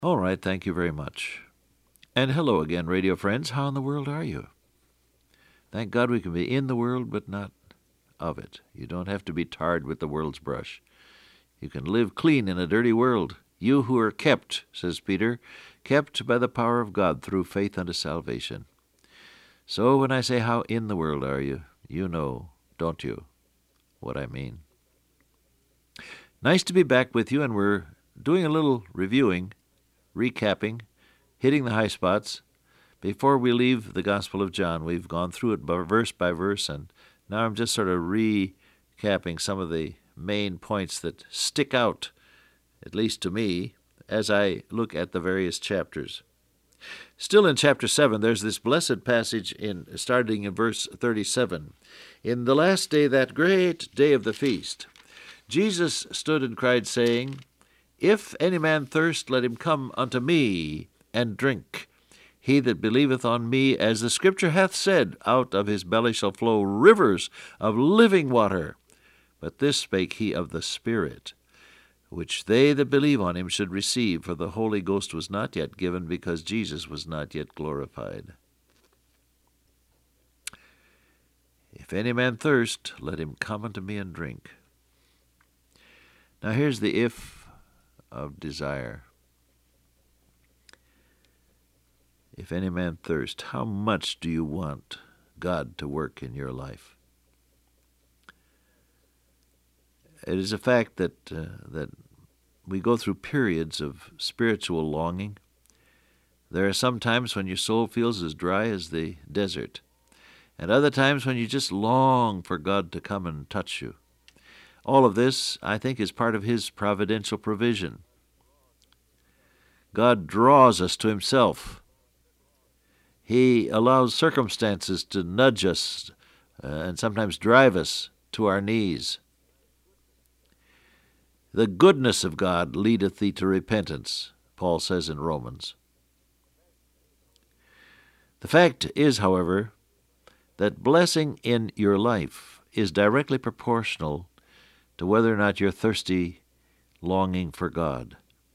All right, thank you very much. And hello again, radio friends. How in the world are you? Thank God we can be in the world, but not of it. You don't have to be tarred with the world's brush. You can live clean in a dirty world. You who are kept, says Peter, kept by the power of God through faith unto salvation. So when I say how in the world are you, you know, don't you, what I mean. Nice to be back with you, and we're doing a little reviewing, recapping, hitting the high spots. Before we leave the Gospel of John, we've gone through it verse by verse, and now I'm just sort of recapping some of the main points that stick out, at least to me, as I look at the various chapters. Still in chapter 7, there's this blessed passage starting in verse 37. In the last day, that great day of the feast, Jesus stood and cried, saying, If any man thirst, let him come unto me and drink. He that believeth on me, as the Scripture hath said, out of his belly shall flow rivers of living water. But this spake he of the Spirit, which they that believe on him should receive, for the Holy Ghost was not yet given, because Jesus was not yet glorified. If any man thirst, let him come unto me and drink. Now here's the if of desire. If any man thirst, how much do you want God to work in your life? It is a fact that we go through periods of spiritual longing. There are some times when your soul feels as dry as the desert, and other times when you just long for God to come and touch you. All of this, I think, is part of His providential provision. God draws us to Himself. He allows circumstances to nudge us and sometimes drive us to our knees. The goodness of God leadeth thee to repentance, Paul says in Romans. The fact is, however, that blessing in your life is directly proportional to whether or not you're thirsty, longing for God.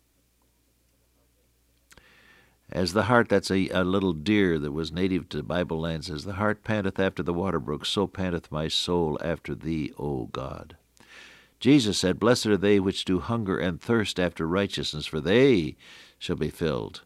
As the hart, that's a little deer that was native to Bible lands, as the hart panteth after the water brook, so panteth my soul after thee, O God. Jesus said, Blessed are they which do hunger and thirst after righteousness, for they shall be filled.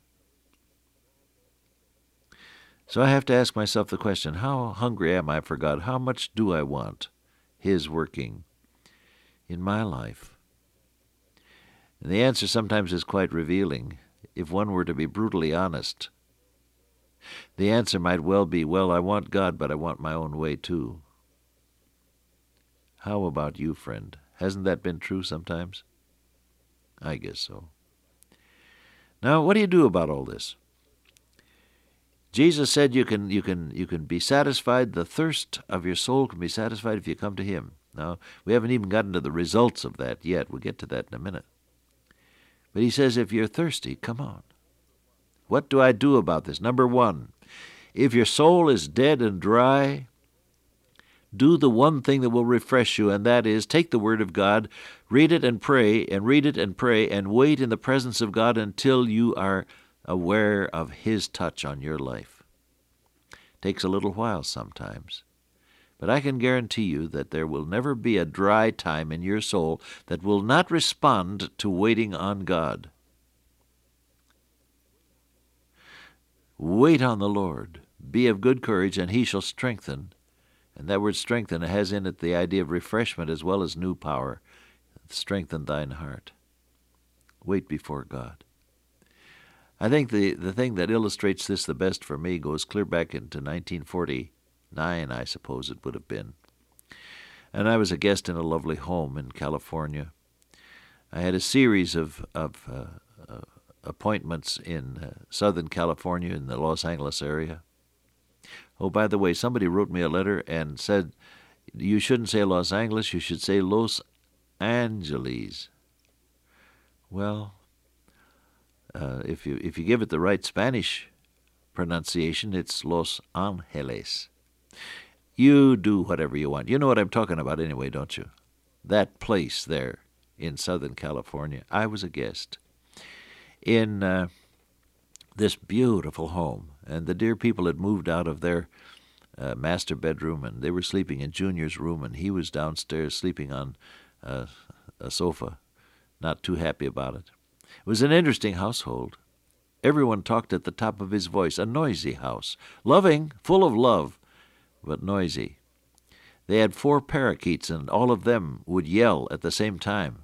So I have to ask myself the question, how hungry am I for God? How much do I want His working in my life? And the answer sometimes is quite revealing. If one were to be brutally honest, the answer might well be, well, I want God, but I want my own way too. How about you, friend? Hasn't that been true sometimes? I guess so. Now, what do you do about all this? Jesus said you can be satisfied. The thirst of your soul can be satisfied if you come to Him. Now, we haven't even gotten to the results of that yet. We'll get to that in a minute. But He says, if you're thirsty, come on. What do I do about this? Number one, if your soul is dead and dry, do the one thing that will refresh you, and that is take the Word of God, read it and pray, and read it and pray, and wait in the presence of God until you are aware of His touch on your life. Takes a little while sometimes, but I can guarantee you that there will never be a dry time in your soul that will not respond to waiting on God. Wait on the Lord. Be of good courage, and He shall strengthen. And that word strengthen has in it the idea of refreshment as well as new power. Strengthen thine heart. Wait before God. I think the thing that illustrates this the best for me goes clear back into 1949, I suppose it would have been. And I was a guest in a lovely home in California. I had a series of appointments in Southern California in the Los Angeles area. Oh, by the way, somebody wrote me a letter and said, you shouldn't say Los Angeles, you should say Los Angeles. Well, if you give it the right Spanish pronunciation, it's Los Angeles. You do whatever you want. You know what I'm talking about anyway, don't you? That place there in Southern California. I was a guest. in this beautiful home. And the dear people had moved out of their master bedroom, and they were sleeping in Junior's room, and he was downstairs sleeping on a sofa, not too happy about it. It was an interesting household. Everyone talked at the top of his voice, a noisy house, loving, full of love, but noisy. They had 4 parakeets, and all of them would yell at the same time.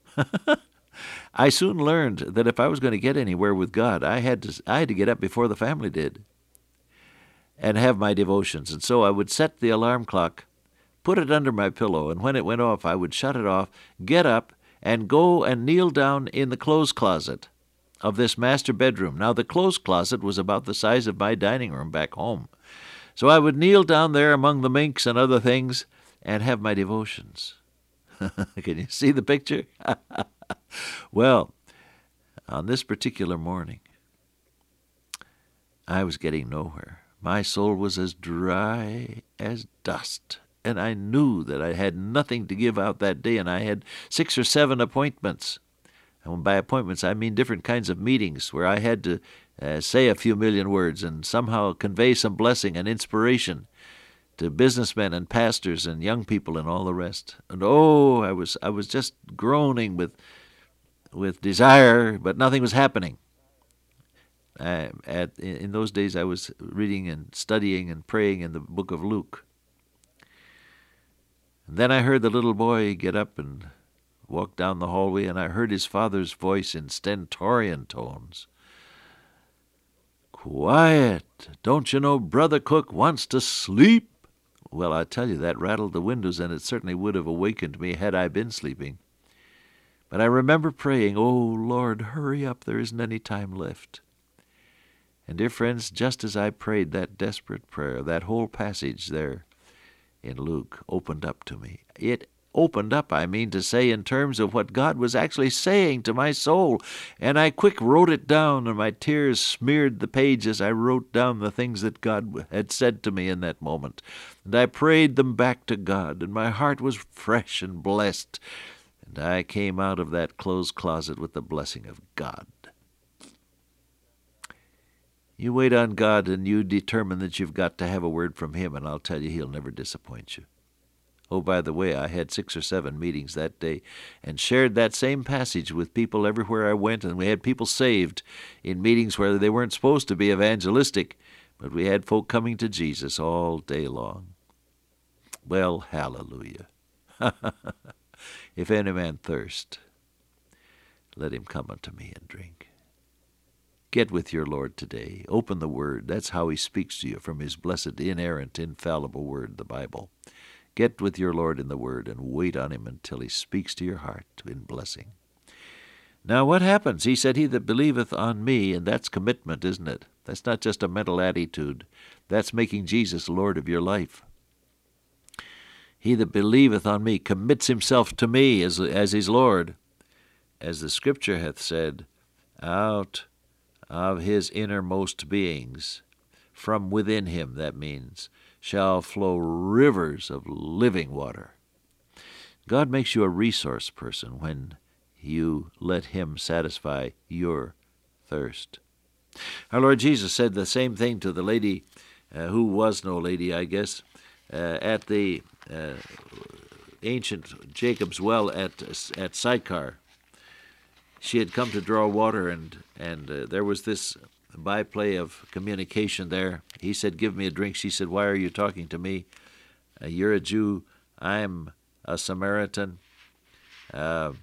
I soon learned that if I was going to get anywhere with God, I had to get up before the family did and have my devotions. And so I would set the alarm clock, put it under my pillow, and when it went off, I would shut it off, get up, and go and kneel down in the clothes closet of this master bedroom. Now, the clothes closet was about the size of my dining room back home. So I would kneel down there among the minks and other things and have my devotions. Can you see the picture? Well, on this particular morning, I was getting nowhere. My soul was as dry as dust, and I knew that I had nothing to give out that day, and I had 6 or 7 appointments. And by appointments, I mean different kinds of meetings where I had to say a few million words and somehow convey some blessing and inspiration to businessmen and pastors and young people and all the rest. And I was just groaning with desire, but nothing was happening. In those days, I was reading and studying and praying in the book of Luke. And then I heard the little boy get up and walk down the hallway, and I heard his father's voice in stentorian tones. "Quiet! Don't you know Brother Cook wants to sleep?" Well, I tell you, that rattled the windows, and it certainly would have awakened me had I been sleeping. But I remember praying, "Oh, Lord, hurry up, there isn't any time left." And dear friends, just as I prayed that desperate prayer, that whole passage there in Luke opened up to me. It opened up, I mean to say, in terms of what God was actually saying to my soul. And I quick wrote it down, and my tears smeared the page as I wrote down the things that God had said to me in that moment. And I prayed them back to God, and my heart was fresh and blessed. And I came out of that closed closet with the blessing of God. You wait on God, and you determine that you've got to have a word from Him, and I'll tell you, He'll never disappoint you. Oh, by the way, I had 6 or 7 meetings that day and shared that same passage with people everywhere I went, and we had people saved in meetings where they weren't supposed to be evangelistic, but we had folk coming to Jesus all day long. Well, hallelujah. If any man thirst, let him come unto me and drink. Get with your Lord today. Open the Word. That's how He speaks to you from His blessed, inerrant, infallible Word, the Bible. Get with your Lord in the Word and wait on Him until He speaks to your heart in blessing. Now what happens? He said, "He that believeth on me," and that's commitment, isn't it? That's not just a mental attitude. That's making Jesus Lord of your life. "He that believeth on me," commits himself to me as his Lord. As the Scripture hath said, out of his innermost beings, from within him, that means, shall flow rivers of living water. God makes you a resource person when you let Him satisfy your thirst. Our Lord Jesus said the same thing to the lady, who was no lady, I guess, at the ancient Jacob's well at Sychar. She had come to draw water, and there was this byplay of communication there. He said, "Give me a drink." She said, "Why are you talking to me? You're a Jew. I'm a Samaritan." The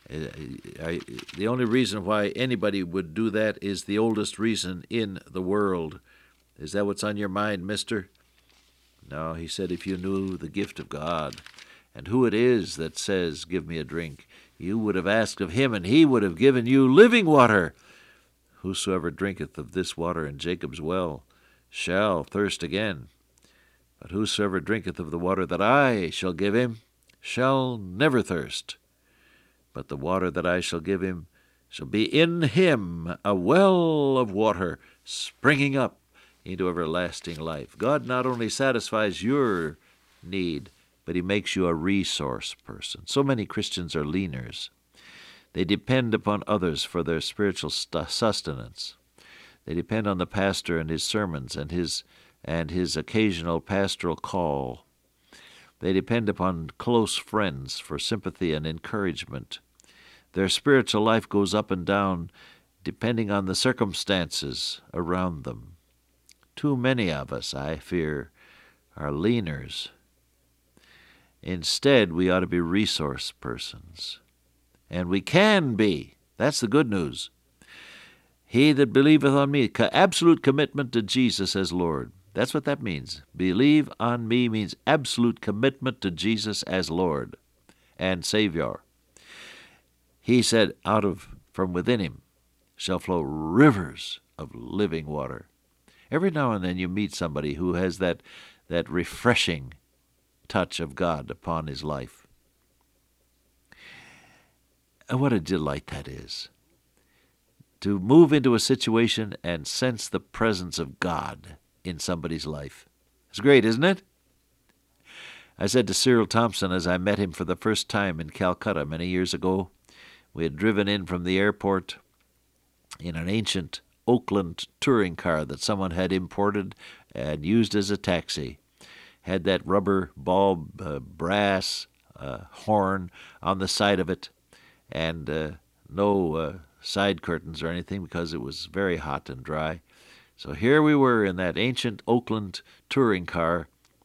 only reason why anybody would do that is the oldest reason in the world. Is that what's on your mind, mister? No, he said, if you knew the gift of God and who it is that says, "Give me a drink," you would have asked of Him, and He would have given you living water. "Whosoever drinketh of this water in Jacob's well shall thirst again. But whosoever drinketh of the water that I shall give him shall never thirst. But the water that I shall give him shall be in him a well of water springing up into everlasting life." God not only satisfies your need, but He makes you a resource person. So many Christians are leaners. They depend upon others for their spiritual sustenance. They depend on the pastor and his sermons and his occasional pastoral call. They depend upon close friends for sympathy and encouragement. Their spiritual life goes up and down depending on the circumstances around them. Too many of us, I fear, are leaners. Instead, we ought to be resource persons. And we can be. That's the good news. He that believeth on me, absolute commitment to Jesus as Lord. That's what that means. Believe on me means absolute commitment to Jesus as Lord and Savior. He said, from within him shall flow rivers of living water. Every now and then you meet somebody who has that refreshing touch of God upon his life. And what a delight that is. To move into a situation and sense the presence of God in somebody's life. It's great, isn't it? I said to Cyril Thompson as I met him for the first time in Calcutta many years ago, we had driven in from the airport in an ancient Oakland touring car that someone had imported and used as a taxi. Had that rubber bulb, brass horn on the side of it, and no side curtains or anything because it was very hot and dry. So here we were in that ancient Oakland touring car,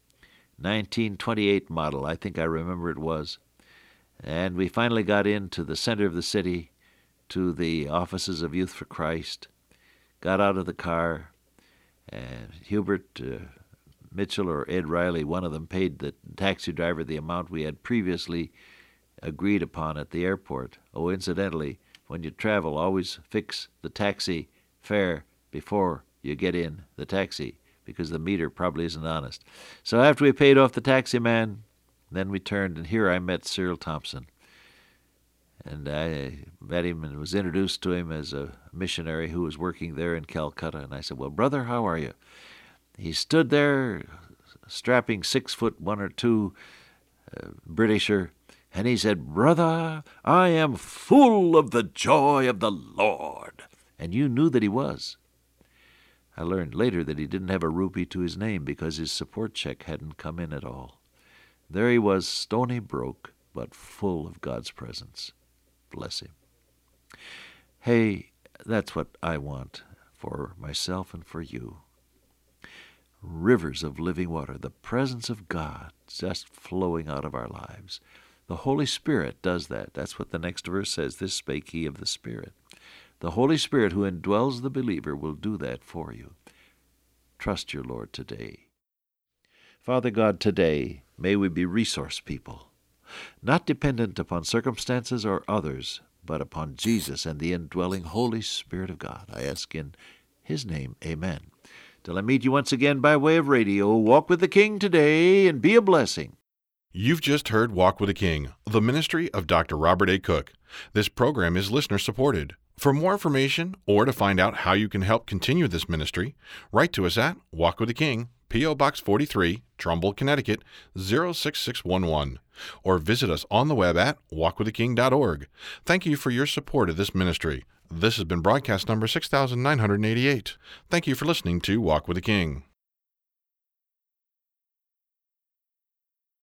1928 model, I think I remember it was. And we finally got into the center of the city to the offices of Youth for Christ, got out of the car, and Hubert Mitchell or Ed Riley, one of them, paid the taxi driver the amount we had previously agreed upon at the airport. Oh, incidentally, when you travel, always fix the taxi fare before you get in the taxi, because the meter probably isn't honest. So after we paid off the taxi man, then we turned, and here I met Cyril Thompson. And I met him and was introduced to him as a missionary who was working there in Calcutta. And I said, "Well, brother, how are you?" He stood there, strapping 6'1" or 2" Britisher, and he said, "Brother, I am full of the joy of the Lord." And you knew that he was. I learned later that he didn't have a rupee to his name because his support check hadn't come in at all. There he was, stony broke, but full of God's presence. Bless him. Hey, that's what I want for myself and for you. Rivers of living water, the presence of God just flowing out of our lives. The Holy Spirit does that. That's what the next verse says. This spake he of the Spirit. The Holy Spirit who indwells the believer will do that for you. Trust your Lord today. Father God, today may we be resource people, not dependent upon circumstances or others, but upon Jesus and the indwelling Holy Spirit of God. I ask in his name, amen. Till I meet you once again by way of radio, walk with the King today and be a blessing. You've just heard Walk with the King, the ministry of Dr. Robert A. Cook. This program is listener-supported. For more information or to find out how you can help continue this ministry, write to us at Walk with the King, P.O. Box 43, Trumbull, Connecticut, 06611, or visit us on the web at walkwiththeking.org. Thank you for your support of this ministry. This has been broadcast number 6988. Thank you for listening to Walk with the King.